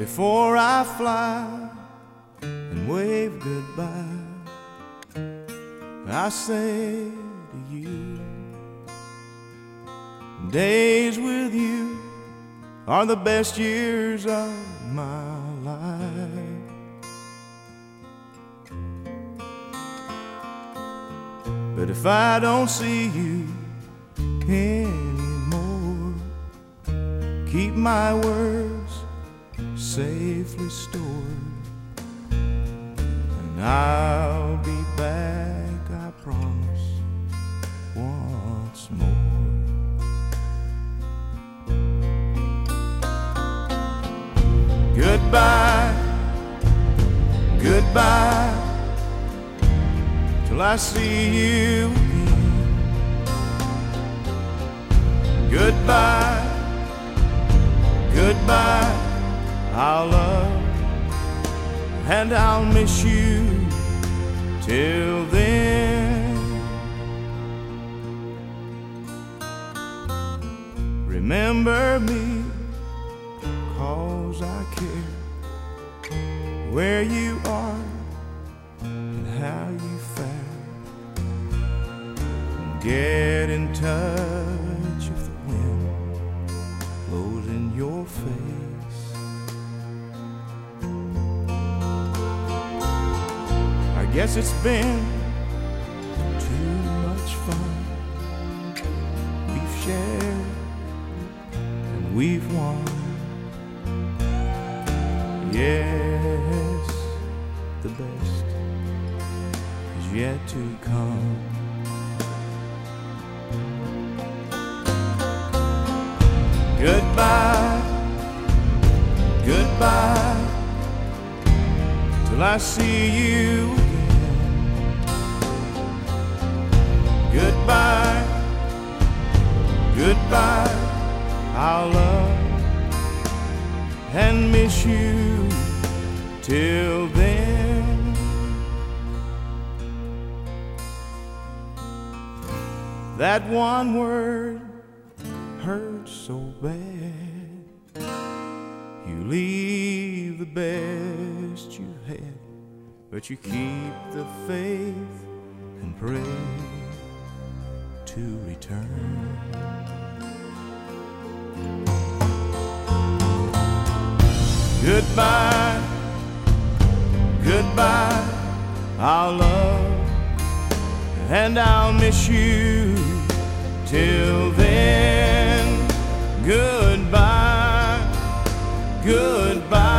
before I fly and wave goodbye, I say to you, days with you are the best years of my life. But if I don't see you anymore, keep my words safely stored, and I'll be back, I promise, once more. Goodbye, goodbye, till I see you again. Goodbye, goodbye, I'll love and I'll miss you till then. Remember me, 'cause I care where you are and how you fare. Get in touch if the wind blows in your face. I guess it's been too much fun. We've shared and we've won. Yes, the best is yet to come. Goodbye, goodbye, till I see you again. Goodbye, goodbye, I'll love and miss you till then. That one word hurts so bad. You leave the best you had, but you keep the faith and pray to return. Goodbye, goodbye, I'll love and I'll miss you till then. Goodbye, goodbye.